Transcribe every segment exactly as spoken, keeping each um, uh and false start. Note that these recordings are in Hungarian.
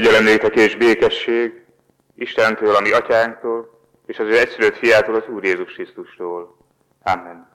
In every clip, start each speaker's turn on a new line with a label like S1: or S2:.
S1: Kegyelem néktek és békesség Istentől, a mi atyánktól, és az ő egyszülött fiától, az Úr Jézus Krisztustól. Amen.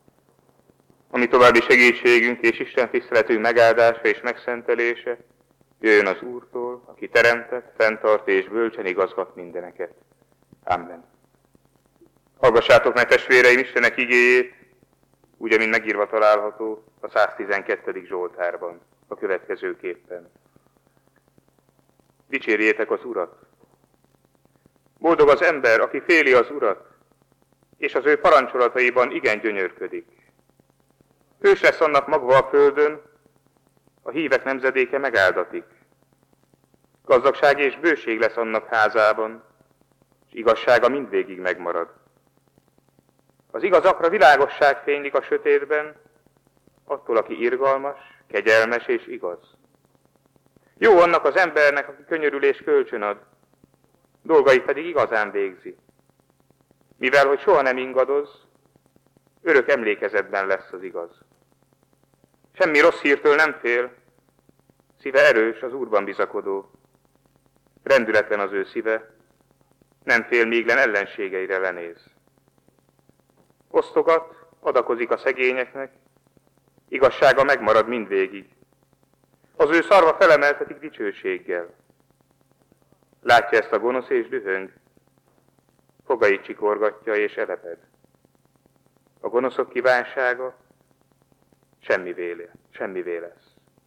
S1: ami további segítségünk és Isten tiszteletünk megáldása és megszentelése, Jöjjön az Úrtól, aki teremtett, fenntart és bölcsen igazgat mindeneket. Amen. Hallgassátok meg, testvéreim, Istenek igéjét, úgy, amint megírva található a száztizenkettedik Zsoltárban, a következőképpen. Dicsérjétek az Urat! Boldog az ember, aki féli az Urat, és az ő parancsolataiban igen gyönyörködik. Hős lesz annak magva a földön, a hívek nemzedéke megáldatik. Gazdagság és bőség lesz annak házában, és igazsága mindvégig megmarad. Az igazakra világosság fénylik a sötétben, attól, aki irgalmas, kegyelmes és igaz. Jó annak az embernek, aki könyörülés kölcsön ad, dolgait pedig igazán végzi. Mivel, hogy soha nem ingadoz, örök emlékezetben lesz az igaz. Semmi rossz hírtől nem fél, szíve erős, az Úrban bizakodó. Rendületlen az ő szíve, nem fél, míg len ellenségeire lenéz. Osztogat, adakozik a szegényeknek, igazsága megmarad mindvégig. Az ő szarva felemeltetik dicsőséggel. Látja ezt a gonosz és dühöng, fogait csikorgatja és eleped. A gonoszok kívánsága semmivé lesz. Semmivé lesz.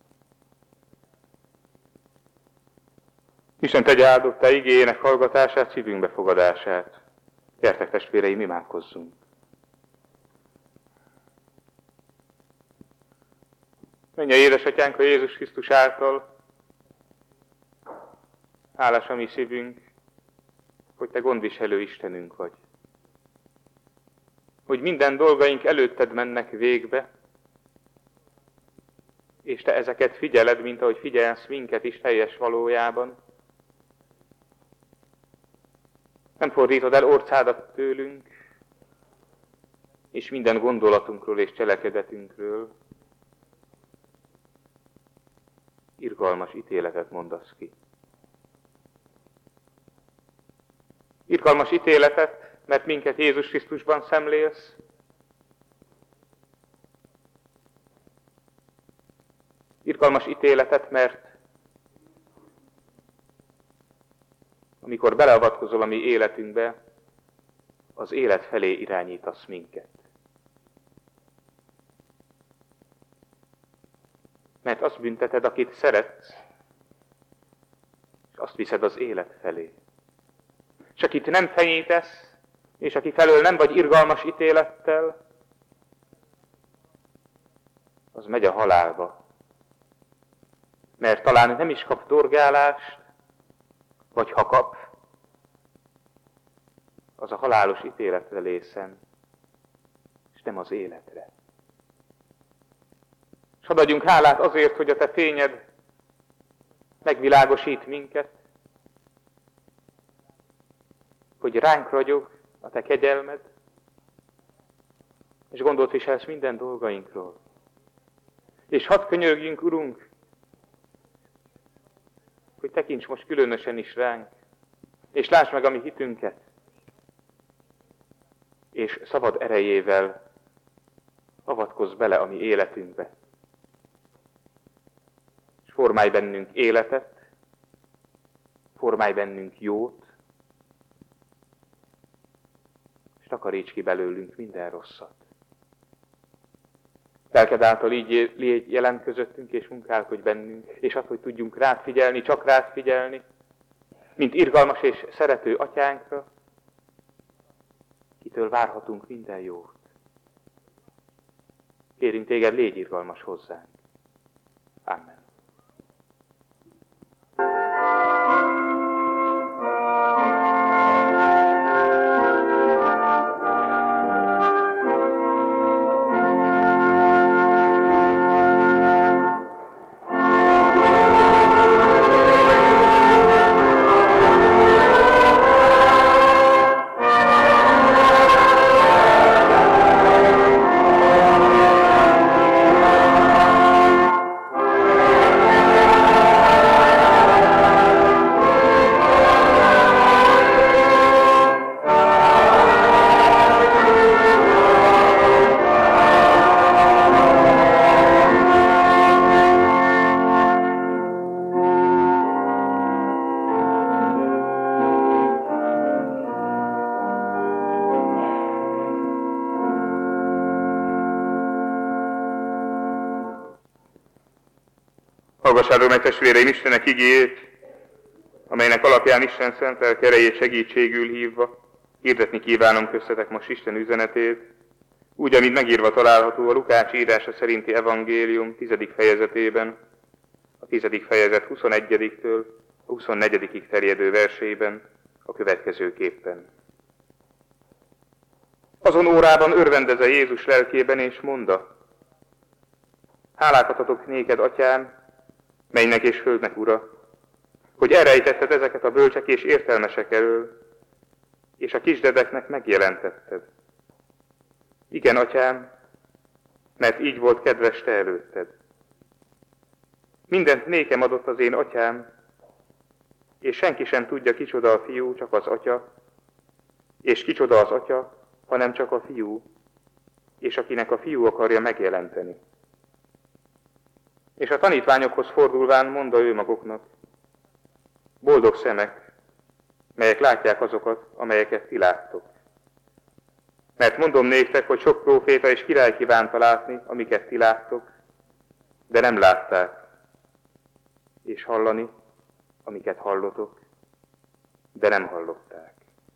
S1: Isten tegye áldotta igéjének hallgatását, szívünk befogadását. Gyertek, testvéreim, imádkozzunk. Menj, édesatyánk, a Jézus Krisztus által, hálás a mi szívünk, hogy te gondviselő Istenünk vagy. Hogy minden dolgaink előtted mennek végbe, és te ezeket figyeled, mint ahogy figyelsz minket is teljes valójában. Nem fordítod el orcádat tőlünk, és minden gondolatunkról és cselekedetünkről irgalmas ítéletet mondasz ki. Irgalmas ítéletet, mert minket Jézus Krisztusban szemlélsz, irgalmas ítéletet, mert amikor beleavatkozol a mi életünkbe, az élet felé irányítasz minket. Mert azt bünteted, akit szeretsz, és azt viszed az élet felé. És akit nem fenyítesz, és aki felől nem vagy irgalmas ítélettel, az megy a halálba. Mert talán nem is kap dorgálást, vagy ha kap, az a halálos ítéletre lészen, és nem az életre. És hadd adjunk hálát azért, hogy a te fényed megvilágosít minket, hogy ránk ragyog a te kegyelmed, és gondolt viselsz minden dolgainkról. És hadd könyörgjünk, Urunk, hogy tekints most különösen is ránk, és lásd meg a mi hitünket, és szabad erejével avatkozz bele a mi életünkbe. És formálj bennünk életet, formálj bennünk jót, és takaríts ki belőlünk minden rosszat. Lelked által így légy jelen közöttünk, és munkálkodj bennünk, és azt, hogy tudjunk rád figyelni, csak rád figyelni, mint irgalmas és szerető atyánkra, kitől várhatunk minden jót. Kérünk téged, légy irgalmas hozzánk. Amen.
S2: Amen.
S1: Hallgassátok meg, testvéreim, Istenek igéjét, amelynek alapján Isten szent lelke erejét segítségül hívva hirdetni kívánom köztetek most Isten üzenetét, úgy, amint megírva található a Lukács írása szerinti evangélium tizedik fejezetében, a tizedik fejezet huszonegyediktől a huszonnegyedikig terjedő versében, a következőképpen. Azon órában örvendeze Jézus lelkében, és mondta: Hálákat adok néked, Atyám, mennynek és földnek Ura, hogy elrejtetted ezeket a bölcsek és értelmesek elől, és a kisdedeknek megjelentetted. Igen, Atyám, mert így volt kedves te előtted. Mindent nékem adott az én Atyám, és senki sem tudja, kicsoda a fiú, csak az Atya, és kicsoda az Atya, hanem csak a fiú, és akinek a fiú akarja megjelenteni. És a tanítványokhoz fordulván mondta ő maguknak: Boldog szemek, melyek látják azokat, amelyeket ti láttok. Mert mondom néktek, hogy sok próféta és király kívánta látni, amiket ti láttok, de nem látták, és hallani, amiket hallotok, de nem hallották.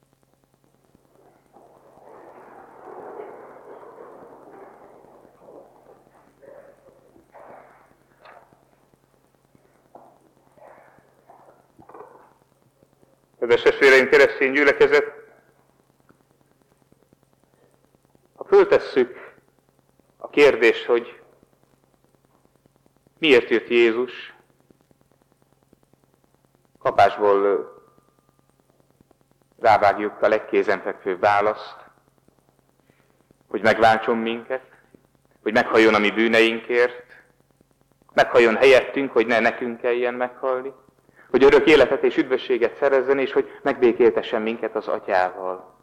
S1: Kedves testvéreim, keresztény gyülekezet, ha föltesszük a kérdést, hogy miért jött Jézus, kapásból rávágjuk a legkézenfekvőbb választ, hogy megváltson minket, hogy meghalljon a mi bűneinkért, meghalljon helyettünk, hogy ne nekünk kelljen meghalni, hogy örök életet és üdvösséget szerezzen, és hogy megbékéltessen minket az Atyával.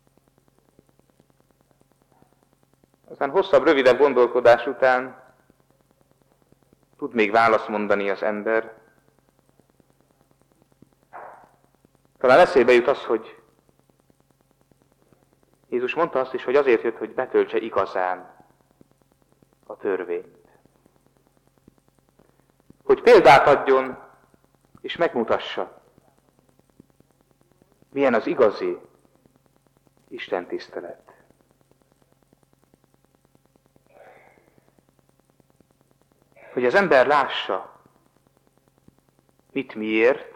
S1: Aztán hosszabb, rövidebb gondolkodás után tud még választ mondani az ember. Talán eszébe jut az, hogy Jézus mondta azt is, hogy azért jött, hogy betöltse igazán a törvényt. Hogy példát adjon, és megmutassa, milyen az igazi Isten tisztelet. Hogy az ember lássa, mit miért,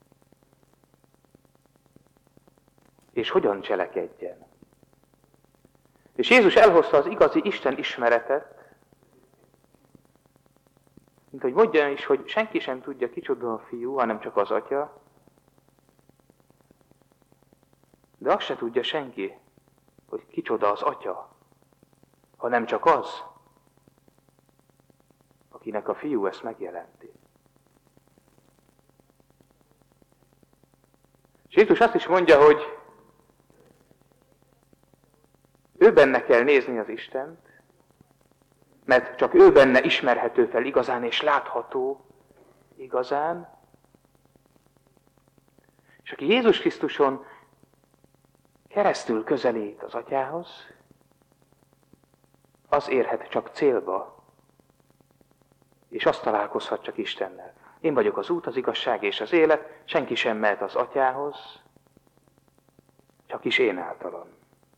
S1: és hogyan cselekedjen. És Jézus elhozta az igazi Isten ismeretet, mint hogy mondja is, hogy senki sem tudja, kicsoda a fiú, hanem csak az Atya, de azt se tudja senki, hogy kicsoda az Atya, hanem csak az, akinek a fiú ezt megjelenti. És Jézus azt is mondja, hogy ő benne kell nézni az Istent, mert csak ő benne ismerhető fel igazán és látható igazán. És aki Jézus Krisztuson keresztül közelít az Atyához, az érhet csak célba, és azt találkozhat csak Istennel. Én vagyok az út, az igazság és az élet, senki sem mehet az Atyához, csak is én általam.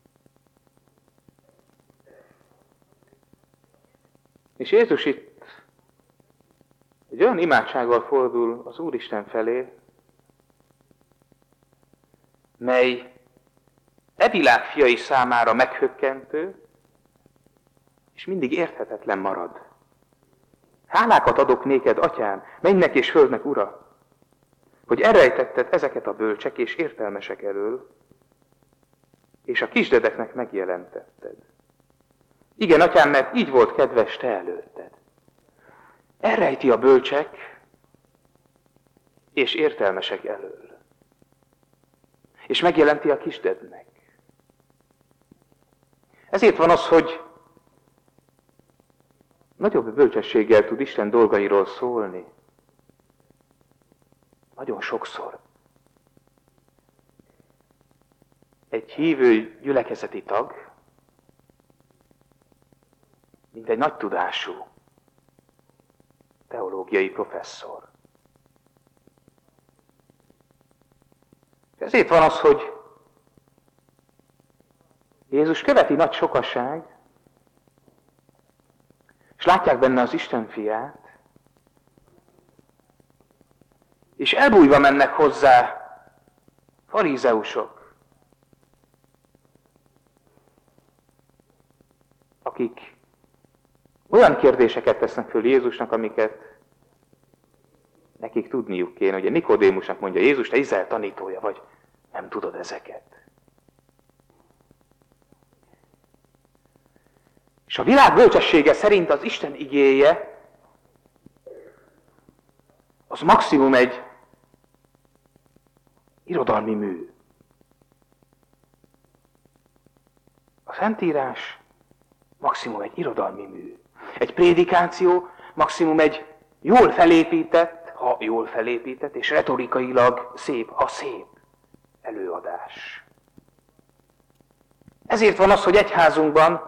S1: És Jézus itt egy olyan imádsággal fordul az Úristen felé, mely e világ fiai számára meghökkentő, és mindig érthetetlen marad. Hálákat adok néked, Atyám, mennynek és földnek Ura, hogy elrejtetted ezeket a bölcsek és értelmesek elől, és a kisdedeknek megjelentetted. Igen, Atyám, mert így volt kedves te előtted. Elrejti a bölcsek és értelmesek elől. És megjelenti a kisdednek. Ezért van az, hogy nagyobb bölcsességgel tud Isten dolgairól szólni. Nagyon sokszor. Egy hívő gyülekezeti tag, mint egy nagy tudású,
S2: teológiai professzor. Ezért van az, hogy Jézus követi nagy sokaság, és látják benne az Isten fiát, és elbújva mennek hozzá farizeusok, akik olyan kérdéseket tesznek föl Jézusnak, amiket nekik tudniuk kéne. Ugye Nikodémusnak mondja Jézus, te Izrael tanítója vagy, nem tudod ezeket. És a világ bölcsessége szerint az Isten igéje az maximum egy irodalmi mű. A Szentírás maximum egy irodalmi mű. Egy prédikáció maximum egy jól felépített, ha jól felépített, és retorikailag szép, ha szép előadás. Ezért van az, hogy egyházunkban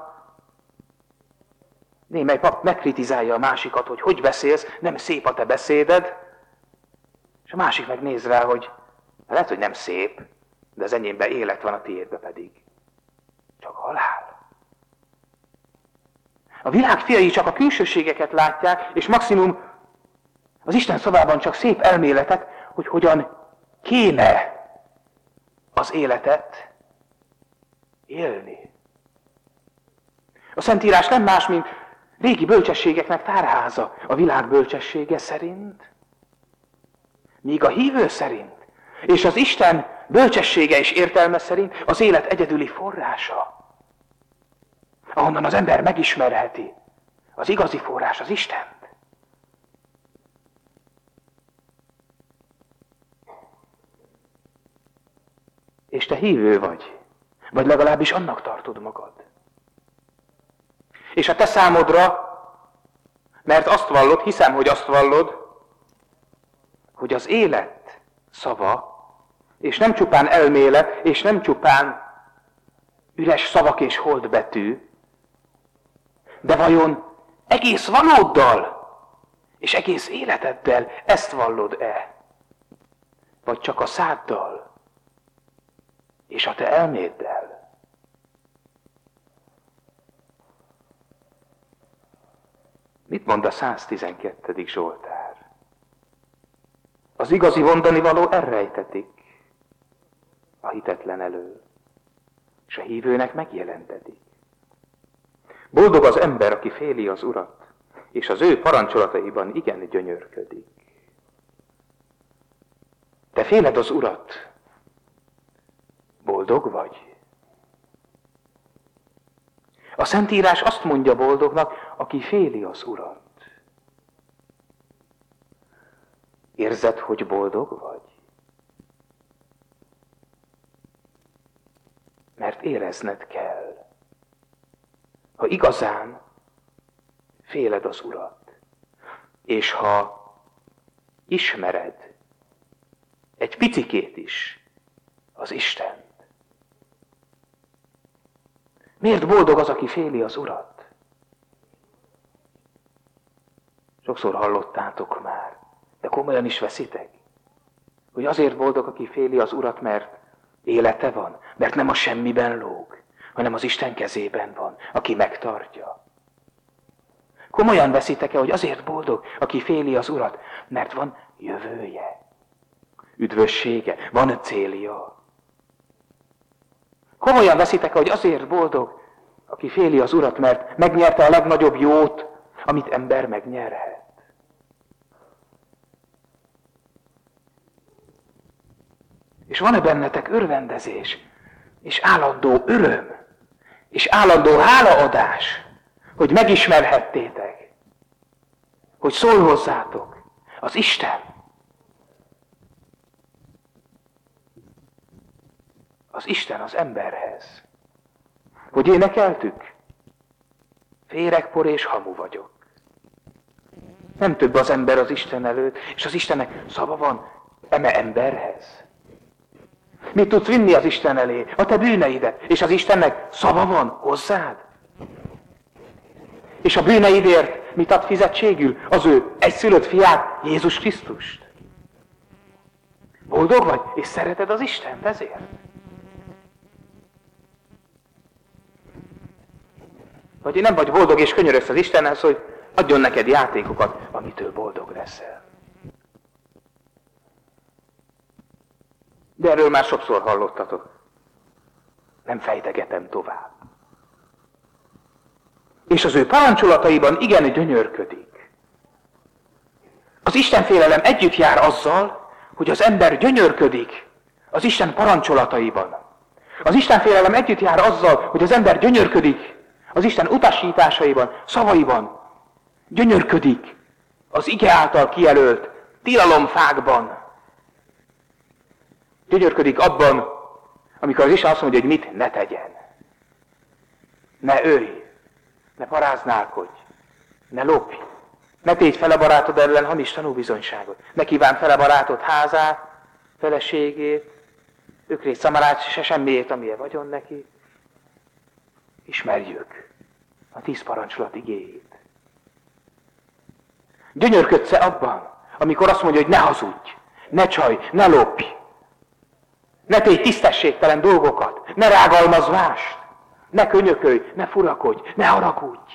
S2: némely pap megkritizálja a másikat, hogy hogy beszélsz, nem szép a te beszéded, és a másik meg néz rá, hogy lehet, hogy nem szép, de az enyémben élet van, a tiédben pedig csak halál. A világ fiai csak a külsőségeket látják, és maximum az Isten szavában csak szép elméletek, hogy hogyan kéne az életet élni. A Szentírás nem más, mint régi bölcsességeknek tárháza a világ bölcsessége szerint, míg a hívő szerint, és az Isten bölcsessége és értelme szerint az élet egyedüli forrása, ahonnan az ember megismerheti az igazi forrás, az Istent. És te hívő vagy, vagy legalábbis annak tartod magad. És a te számodra, mert azt vallod, hiszem, hogy azt vallod, hogy az élet szava, és nem csupán elmélet, és nem csupán üres szavak és holdbetű, de vajon egész valóddal és egész életeddel ezt vallod-e? Vagy csak a száddal és a te elméddel? Mit mond a száztizenkettedik Zsoltár? Az igazi mondani való elrejtetik a hitetlen elől, és a hívőnek megjelentetik. Boldog az ember, aki féli az Urat, és az ő parancsolataiban igen gyönyörködik. Te féled az Urat, boldog vagy? A Szentírás azt mondja boldognak, aki féli az Urat. Érzed, hogy boldog vagy? Mert érezned kell. Ha igazán féled az Urat, és ha ismered egy picikét is az Istent. Miért boldog az, aki féli az Urat? Sokszor hallottátok már, de komolyan is veszitek, hogy azért boldog, aki féli az Urat, mert élete van, mert nem a semmiben lóg, hanem az Isten kezében van, aki megtartja. Komolyan veszitek-e, hogy azért boldog, aki féli az Urat, mert van jövője, üdvössége, van célja. Komolyan veszitek-e, hogy azért boldog, aki féli az Urat, mert megnyerte a legnagyobb jót, amit ember megnyerhet. És van-e bennetek örvendezés, és állandó öröm, és állandó hálaadás, hogy megismerhettétek, hogy szól hozzátok az Isten. Az Isten az emberhez. Hogy énekeltük? Féreg, por és hamu vagyok. Nem több az ember az Isten előtt, és az Istennek szava van eme emberhez. Mit tudsz vinni az Isten elé? A te bűneidet, és az Istennek szava van hozzád. És a bűneidért mit ad fizetségül? Az ő egyszülött fiát, Jézus Krisztust. Boldog vagy, és szereted az Istent ezért? Vagy nem vagy boldog, és könyörögsz az Istenhez, hogy adjon neked játékokat, amitől boldog leszel. De erről már sokszor hallottatok. Nem fejtegetem tovább. És az ő parancsolataiban igen gyönyörködik. Az Istenfélelem együtt jár azzal, hogy az ember gyönyörködik az Isten parancsolataiban. Az Istenfélelem együtt jár azzal, hogy az ember gyönyörködik az Isten utasításaiban, szavaiban. Gyönyörködik az ige által kijelölt tilalomfákban. Gyönyörködik abban, amikor az Isten azt mondja, hogy mit ne tegyen. Ne ölj, ne paráználkodj, ne lopj, ne tégy fel a barátod ellen hamis tanúbizonyságot, ne kíván fel a barátod házát, feleségét, ökrét, szamarát, se semmiért, amilyen vagyon neki. Ismerjük a tíz parancsolat igéjét. Gyönyörködsz-e abban, amikor azt mondja, hogy ne hazudj, ne csalj, ne lopj, ne tégy tisztességtelen dolgokat, ne rágalmazz mást, ne könyökölj, ne furakodj, ne haragudj.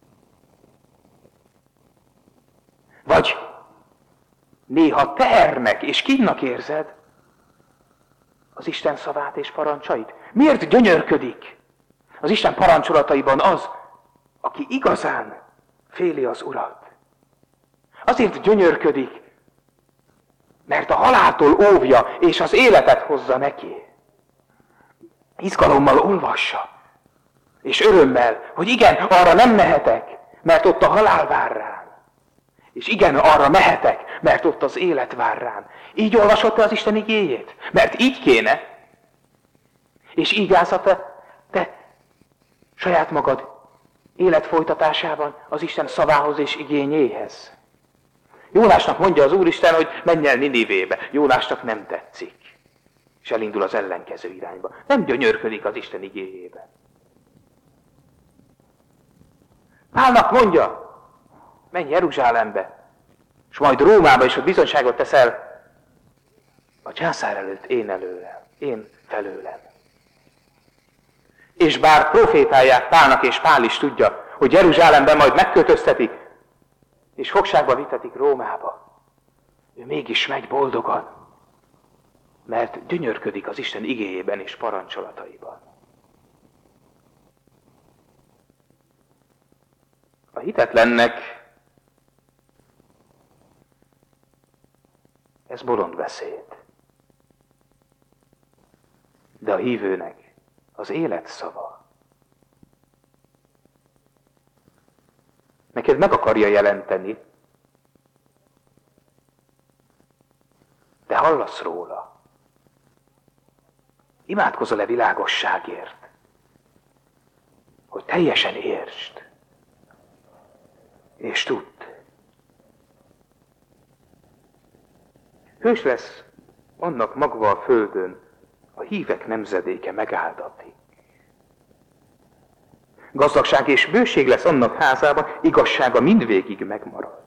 S2: Vagy néha tehernek és kínnak érzed az Isten szavát és parancsait. Miért gyönyörködik az Isten parancsolataiban az, aki igazán féli az Urat? Azért gyönyörködik, mert a haláltól óvja, és az életet hozza neki. Izgalommal olvassa, és örömmel, hogy igen, arra nem mehetek, mert ott a halál vár rám. És igen, arra mehetek, mert ott az élet vár rám. Így olvasod te az Isten igéjét? Mert így kéne. És így állsz a te, te saját magad élet folytatásában az Isten szavához és igényéhez. Jónásnak mondja az Úristen, hogy menj el Ninivébe. Jónásnak nem tetszik. És elindul az ellenkező irányba. Nem gyönyörködik az Isten igéjébe. Pálnak mondja, menj Jeruzsálembe, és majd Rómába is, hogy bizonyságot teszel a császár előtt én előlem, én felőlem. És bár profétálják Pálnak, és Pál is tudja, hogy Jeruzsálemben majd megkötöztetik, és fogságba vitetik Rómába, ő mégis megy boldogan, mert gyönyörködik az Isten igéjében és parancsolataiban. A hitetlennek ez bolondbeszéd. De a hívőnek az élet szava. Neked meg akarja jelenteni, de hallasz róla. Imádkozol-e világosságért, hogy teljesen értsd, és tudd. Hős lesz annak magva a földön, a hívek nemzedéke megáldatik. Gazdagság és bőség lesz annak házában, igazsága mindvégig megmarad.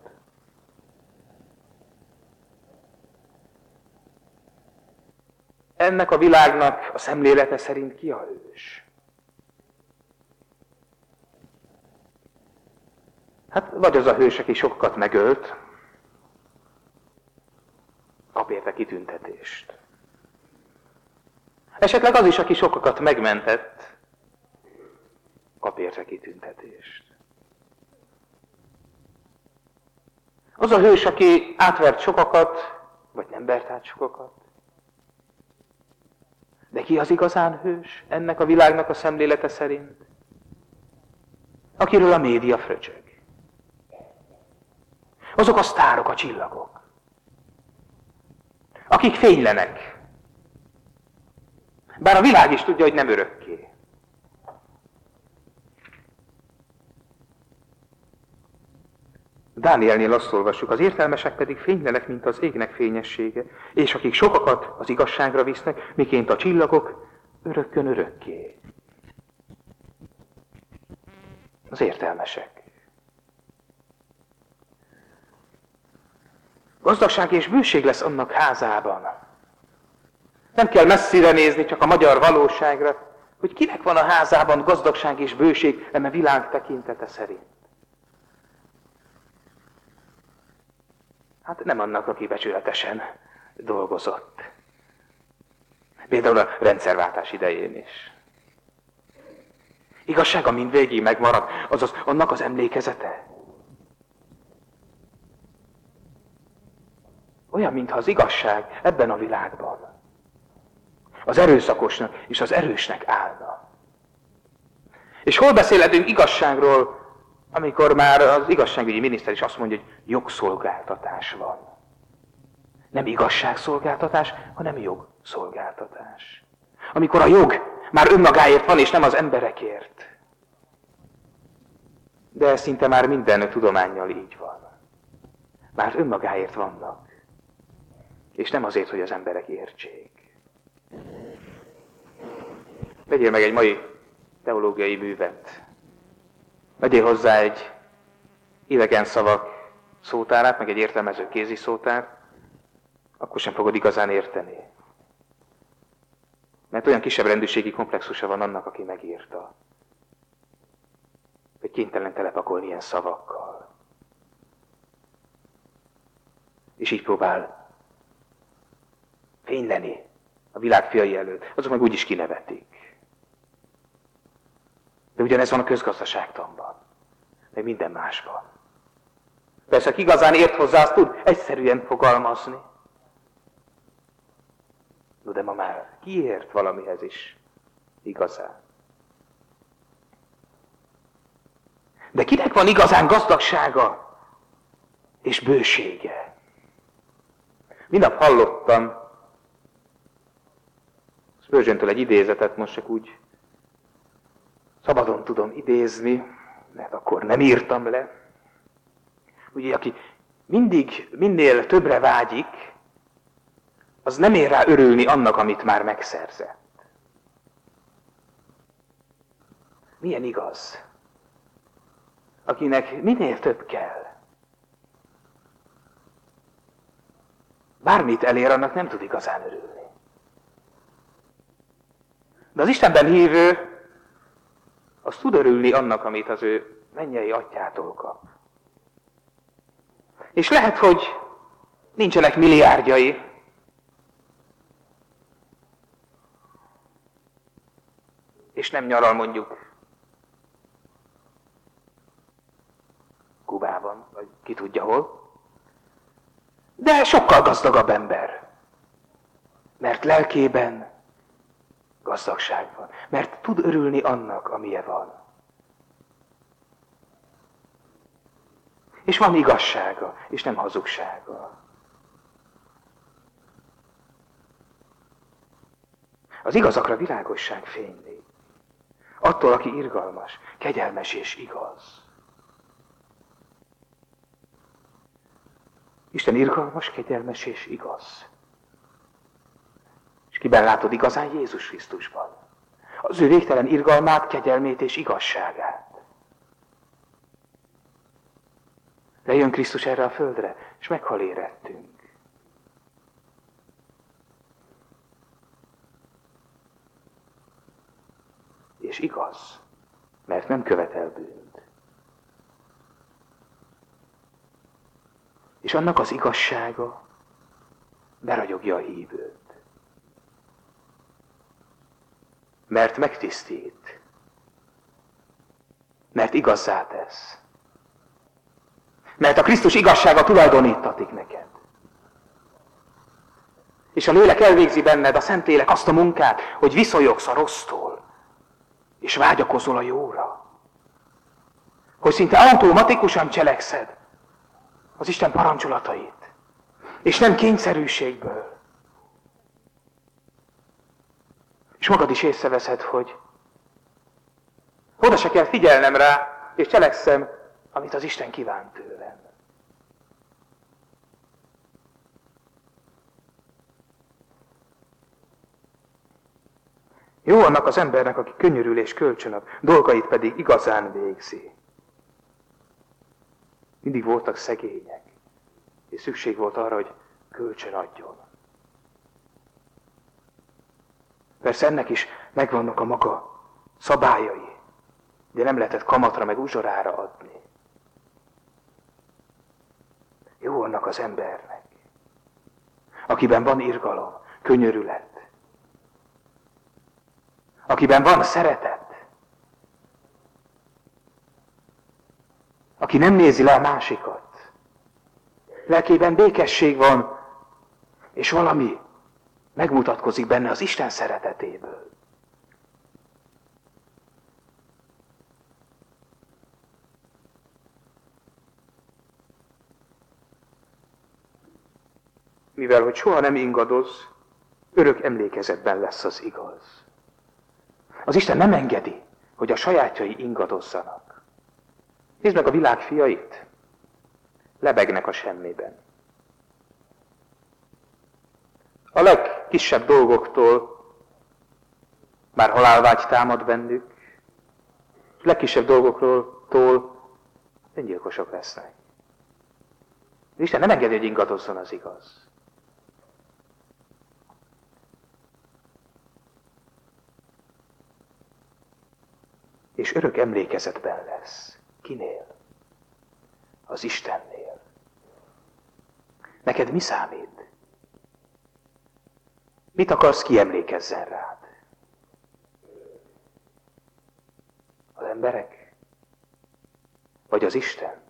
S2: Ennek a világnak a szemlélete szerint ki a hős? Hát vagy az a hős, aki sokat megölt, kap érte kitüntetést. Esetleg az is, aki sokakat megmentett, kap érte kitüntetést. Az a hős, aki átvert sokakat, vagy nem vert át sokakat. De ki az igazán hős ennek a világnak a szemlélete szerint? Akiről a média fröcsög. Azok a sztárok, a csillagok, akik fénylenek. Bár a világ is tudja, hogy nem örökké. Dánielnél azt olvassuk, az értelmesek pedig fénylenek, mint az égnek fényessége, és akik sokakat az igazságra visznek, miként a csillagok örökkön örökké. Az értelmesek. Gazdagság és bőség lesz annak házában. Nem kell messzire nézni, csak a magyar valóságra, hogy kinek van a házában gazdagság és bőség, eme világ tekintete szerint. Hát nem annak, aki becsületesen dolgozott. Például a rendszerváltás idején is. Igazsága mindvégig megmarad, azaz annak az emlékezete. Olyan, mintha az igazság ebben a világban az erőszakosnak és az erősnek állna. És hol beszélhetünk igazságról, amikor már az igazságügyi miniszter is azt mondja, hogy jogszolgáltatás van. Nem igazságszolgáltatás, hanem jogszolgáltatás. Amikor a jog már önmagáért van, és nem az emberekért. De szinte már minden tudománnyal így van. Már önmagáért vannak. És nem azért, hogy az emberek értsék. Vegyél meg egy mai teológiai művet. Vegyél hozzá egy idegen szavak szótárát, meg egy értelmező kézi szótárt, akkor sem fogod igazán érteni. Mert olyan kisebb rendűségi komplexusa van annak, aki megírta. Hogy kénytelen telepakolni ilyen szavakkal. És így próbál fényleni a világ fiai előtt. Azok meg úgyis kinevetik. De ugyanez van a közgazdaságtanban. Meg minden másban. Persze, aki igazán ért hozzá, azt tud egyszerűen fogalmazni. No, de ma már ki ért valamihez is igazán? De kinek van igazán gazdagsága és bősége? Minap hallottam Spurgeontől egy idézetet, most csak úgy szabadon tudom idézni, mert akkor nem írtam le. Ugye, aki mindig minél többre vágyik, az nem ér rá örülni annak, amit már megszerzett. Milyen igaz? Akinek minél több kell. Bármit elér, annak nem tud igazán örülni. De az Istenben hívő, az tud örülni annak, amit az ő mennyei atyától kap. És lehet, hogy nincsenek milliárdjai, és nem nyaral mondjuk Kubában, vagy ki tudja hol, de sokkal gazdagabb ember, mert lelkében gazdagság van, mert tud örülni annak, amilyen van. És van igazsága, és nem hazugsága. Az igazakra világosság fényli. Attól, aki irgalmas, kegyelmes és igaz. Isten irgalmas, kegyelmes és igaz. És kiben látod igazán? Jézus Krisztusban. Az ő végtelen irgalmát, kegyelmét és igazságát. Lejön Krisztus erre a földre, és meghal érettünk. És igaz, mert nem követel bűnt. És annak az igazsága beragyogja a hívőt. Mert megtisztít. Mert igazzá tesz. Mert a Krisztus igazsága tulajdonítatik neked. És a lélek elvégzi benned, a Szentlélek azt a munkát, hogy viszonyogsz a rossztól, és vágyakozol a jóra. Hogy szinte automatikusan cselekszed az Isten parancsolatait, és nem kényszerűségből. És magad is észreveszed, hogy oda se kell figyelnem rá, és cselekszem, amit az Isten kívánt tőlem. Jó annak az embernek, aki könyörül és kölcsönöd, dolgait pedig igazán végzi. Mindig voltak szegények, és és szükség volt arra, hogy kölcsön adjon. Persze ennek is megvannak a maga szabályai, de nem lehetett kamatra meg uzsorára adni. Jó annak az embernek, akiben van irgalom, könyörület, akiben van szeretet, aki nem nézi le a másikat, lelkében békesség van, és valami megmutatkozik benne az Isten szeretetéből. Mivel, hogy soha nem ingadoz, örök emlékezetben lesz az igaz. Az Isten nem engedi, hogy a sajátjai ingadozzanak. Nézd meg a világ fiait, lebegnek a semmiben. A legkisebb dolgoktól már halálvágy támad bennük, és legkisebb dolgokról öngyilkosok lesznek. Az Isten nem engedi, hogy ingadozzon az igaz. És örök emlékezetben lesz. Kinél? Az Istennél. Neked mi számít? Mit akarsz, ki emlékezzen rád? Az emberek? Vagy az Isten?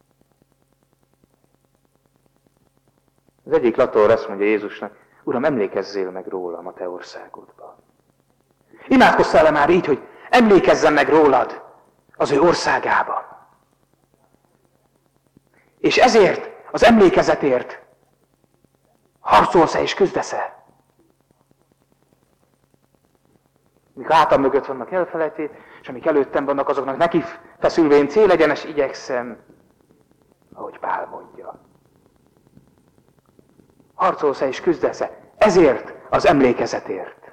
S2: Az egyik lator azt mondja Jézusnak, Uram, emlékezzél meg rólam a te országodban. Imádkozzál-e már így, hogy emlékezzen meg rólad az ő országában? És ezért, az emlékezetért harcolsz-e és küzdesz-e? Amik hátam mögött vannak elfelejtve, és amik előttem vannak, azoknak neki feszülvén célegyenes igyekszem, ahogy Pál mondja. Harcolsz-e és küzdesz-e? Ezért az emlékezetért.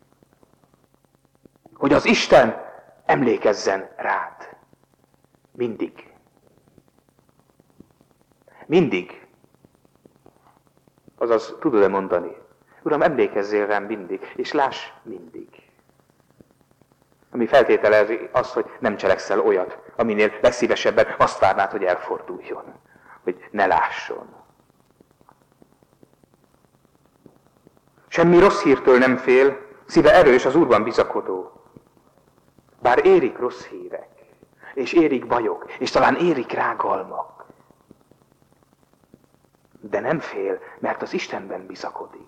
S2: Hogy az Isten emlékezzen rád. Mindig. Mindig. Azaz, tudod-e mondani? Uram, emlékezzél rám mindig, és láss mindig. Ami feltételezi azt, hogy nem cselekszel olyat, aminél legszívesebben azt várnád, hogy elforduljon. Hogy ne lásson. Semmi rossz hírtől nem fél, szíve erős, az Úrban bizakodó. Bár érik rossz hírek, és érik bajok, és talán érik rágalmak. De nem fél, mert az Istenben bizakodik.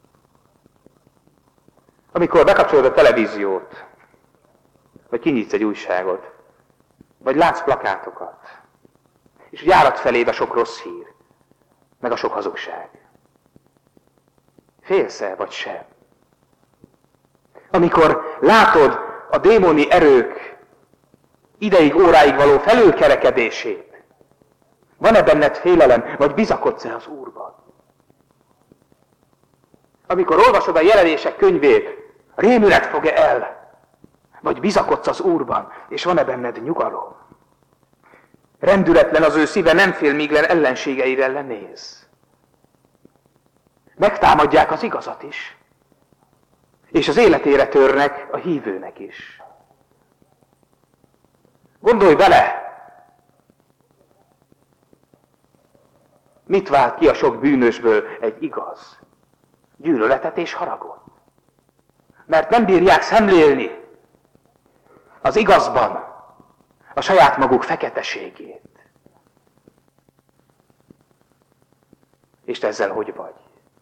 S2: Amikor bekapcsolod a televíziót, vagy kinyitsz egy újságot, vagy látsz plakátokat, és úgy árad feléd a sok rossz hír, meg a sok hazugság. Félsz-e, vagy sem? Amikor látod a démoni erők ideig, óráig való felülkerekedését, van-e benned félelem, vagy bizakodsz-e az Úrban? Amikor olvasod a jelenések könyvét, rémület fog-e el, vagy bizakodsz az Úrban, és van-e benned nyugalom? Rendületlen az ő szíve, nem fél, míg len ellenségeire lenéz. Megtámadják az igazat is, és az életére törnek a hívőnek is. Gondolj bele, mit vált ki a sok bűnösből egy igaz? Gyűlöletet és haragot. Mert nem bírják szemlélni az igazban a saját maguk feketeségét. És te ezzel hogy vagy?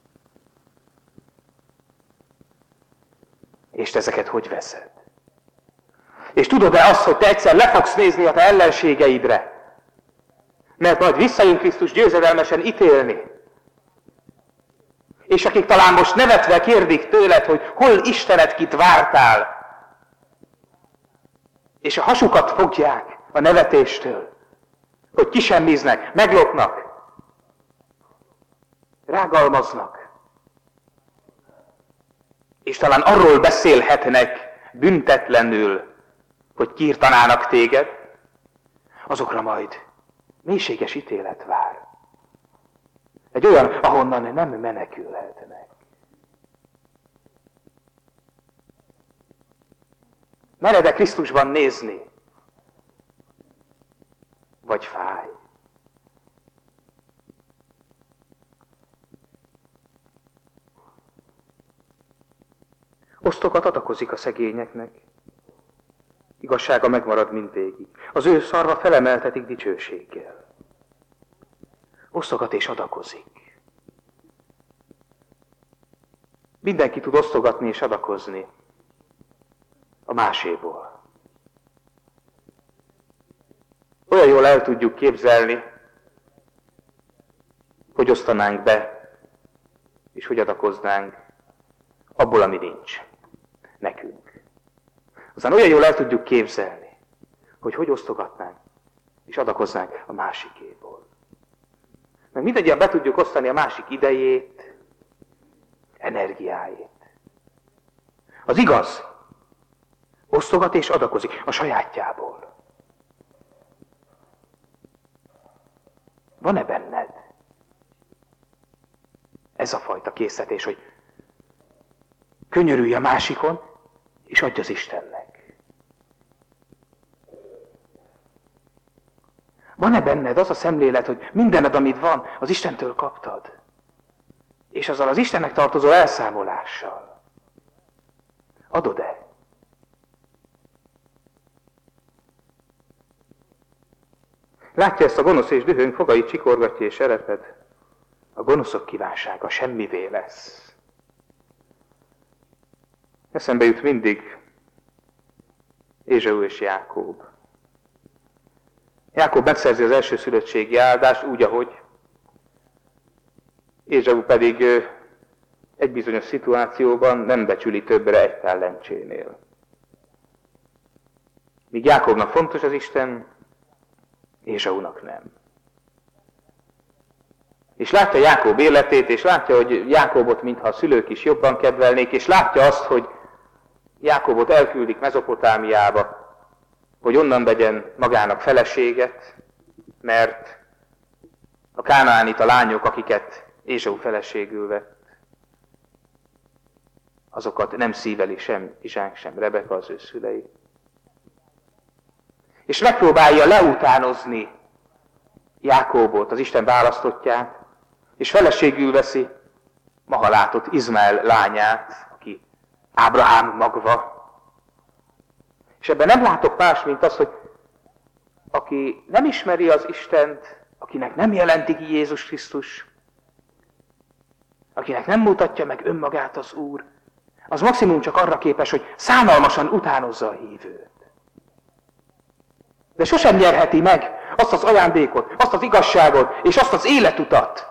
S2: És te ezeket hogy veszed? És tudod-e azt, hogy te egyszer le fogsz nézni a te ellenségeidre? Mert majd visszajön Krisztus győzedelmesen ítélni. És akik talán most nevetve kérdik tőled, hogy hol Istenet, kit vártál, és a hasukat fogják a nevetéstől, hogy kisemmiznek, meglopnak, rágalmaznak, és talán arról beszélhetnek büntetlenül, hogy kiirtanának téged, azokra majd mélységes ítélet vár. Egy olyan, ahonnan nem menekülhetnek. Mered-e Krisztusban nézni? Vagy fáj? Osztogat adakozik a szegényeknek. Igazsága megmarad mindvégig. Az ő szarva felemeltetik dicsőséggel. Osztogat és adakozik. Mindenki tud osztogatni és adakozni a máséból. Olyan jól el tudjuk képzelni, hogy osztanánk be, és hogy adakoznánk abból, ami nincs nekünk. Aztán olyan jól el tudjuk képzelni, hogy hogy osztogatnánk, és adakoznánk a másikéból. Meg mindegyen be tudjuk osztani a másik idejét, energiáit. Az igaz, osztogat és adakozik a sajátjából. Van-e benned ez a fajta késztetés, hogy könyörülj a másikon, és adj az Istennek? Van-e benned az a szemlélet, hogy mindened, amit van, az Istentől kaptad? És azzal az Istennek tartozó elszámolással adod-e? Látja ezt a gonosz és dühöng fogait csikorgatja és ereped. A gonoszok kívánsága semmivé lesz. Eszembe jut mindig Ézsau és Jákób. Jákób megszerzi az elsőszülöttségi áldást úgy, ahogy. Ézsau pedig egy bizonyos szituációban nem becsüli többre egy tállencsénél. Míg Jákóbnak fontos az Isten, Ézsaunak nem. És látja Jákób életét, és látja, hogy Jákóbot mintha a szülők is jobban kedvelnék, és látja azt, hogy Jákóbot elküldik Mezopotámiába, hogy onnan vegyen magának feleséget, mert a kánaánita lányok, akiket Ézsau feleségül vett, azokat nem szíveli sem Izsák, sem Rebeka, az ő szülei. És megpróbálja leutánozni Jákóbot, az Isten választottját, és feleségül veszi Mahalátot, Izmael lányát, aki Ábrahám magva. És ebben nem látok más, mint az, hogy aki nem ismeri az Istent, akinek nem jelenti ki Jézus Krisztus, akinek nem mutatja meg önmagát az Úr, az maximum csak arra képes, hogy szánalmasan utánozza a hívőt. De sosem nyerheti meg azt az ajándékot, azt az igazságot, és azt az életutat,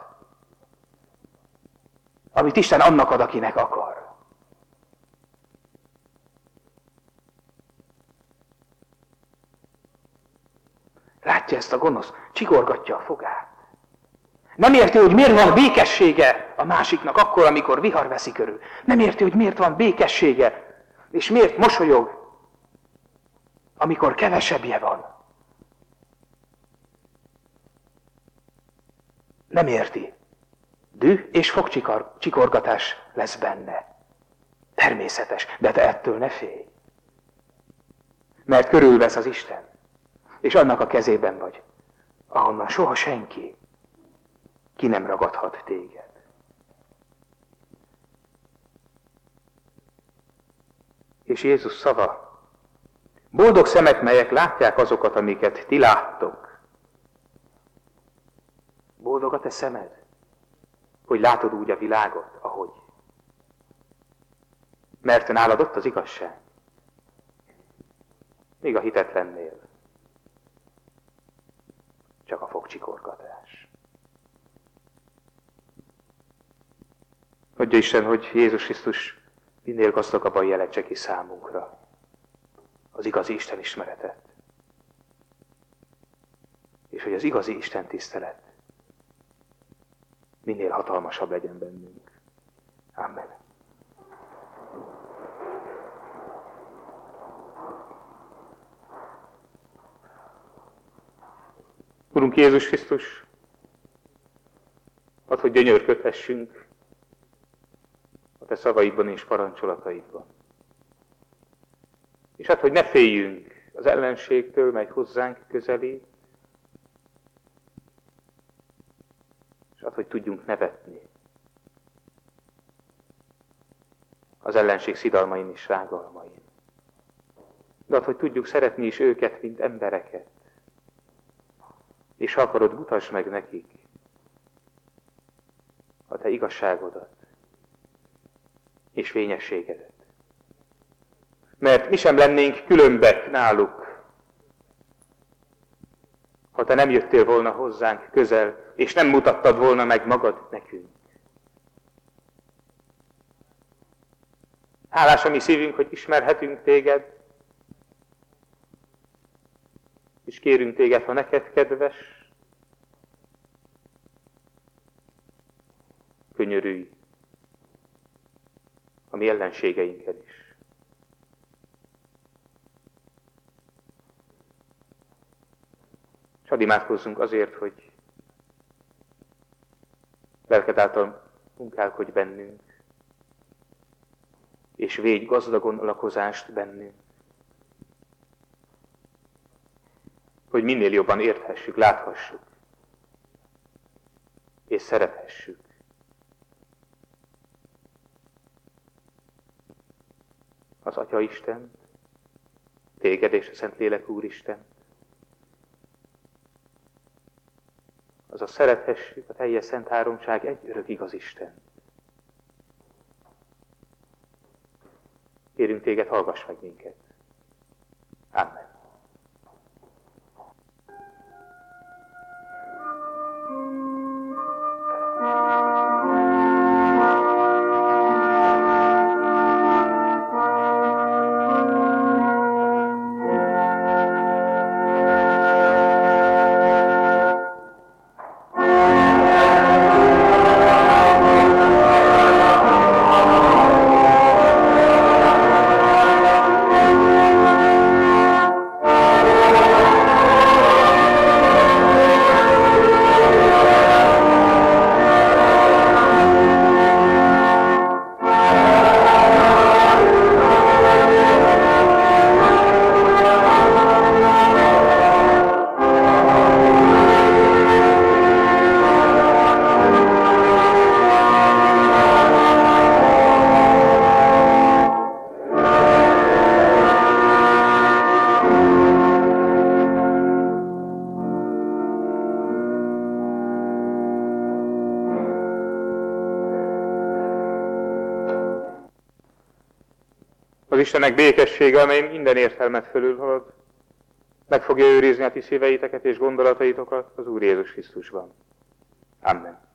S2: amit Isten annak ad, akinek akar. Látja ezt a gonosz, csigorgatja a fogát. Nem érti, hogy miért van békessége a másiknak akkor, amikor vihar veszi körül. Nem érti, hogy miért van békessége, és miért mosolyog, amikor kevesebbje van. Nem érti. Düh és fogcsikorgatás lesz benne. Természetes, de te ettől ne félj. Mert körülvesz az Isten, és annak a kezében vagy, ahonnan soha senki ki nem ragadhat téged. És Jézus szava: boldog szemek, melyek látják azokat, amiket ti láttok. Boldog a te szemed, hogy látod úgy a világot, ahogy. Mert nálad ott az igazság. Még a hitetlennél csak a fogcsikorgatás. Adja Isten, hogy Jézus Krisztus minél gazdagabban jelentse ki számunkra az igazi Isten ismeretet. És hogy az igazi Isten tisztelet minél hatalmasabb legyen bennünk. Amen. Urunk Jézus Krisztus, add,
S1: hogy gyönyörködhessünk a te szavaidban és parancsolataidban. És hát, hogy ne féljünk az ellenségtől, mely hozzánk közeli, és hát, hogy tudjunk nevetni az ellenség szidalmain és rágalmain. De hát, hogy tudjuk szeretni is őket, mint embereket. És ha akarod, mutasd meg nekik a te igazságodat és fényességedet. Mert mi sem lennénk különbek náluk, ha te nem jöttél volna hozzánk közel, és nem mutattad volna meg magad nekünk. Hálás a mi szívünk, hogy ismerhetünk téged, és kérünk téged, ha neked kedves, könyörülj a mi ellenségeinken is. És hadd imádkozzunk azért, hogy lelked által munkálkodj bennünk, és védj gazdagon lakozást bennünk, hogy minél jobban érthessük, láthassuk, és szerethessük az Atya Isten, téged és a Szentlélek Úristen, azaz szerethessük a teljes szent háromság egy örök igaz Isten. Kérünk téged, hallgass meg minket. Amen. Az Istennek békessége, amely minden értelmet fölülhalad, meg fogja őrizni a ti szíveiteket és gondolataitokat az Úr Jézus Krisztusban. Amen.